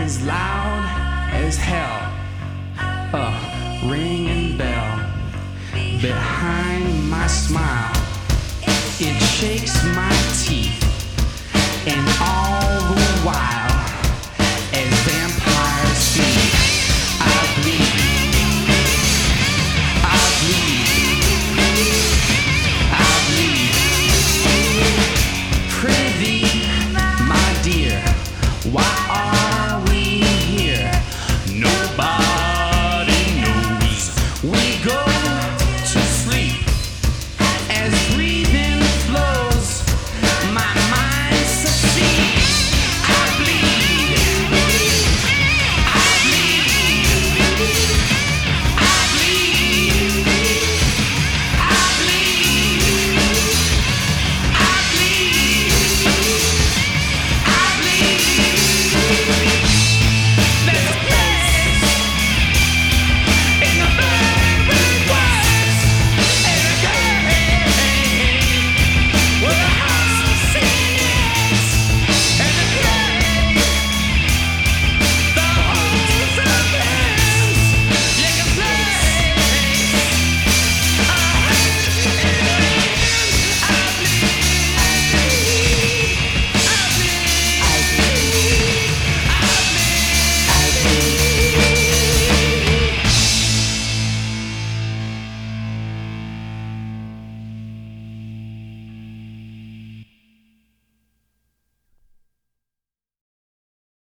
as loud as hell, a ringing bell behind my smile. It shakes my teeth, and all the while, as vampires feed, I bleed, I bleed, I bleed. Prithee, my dear, why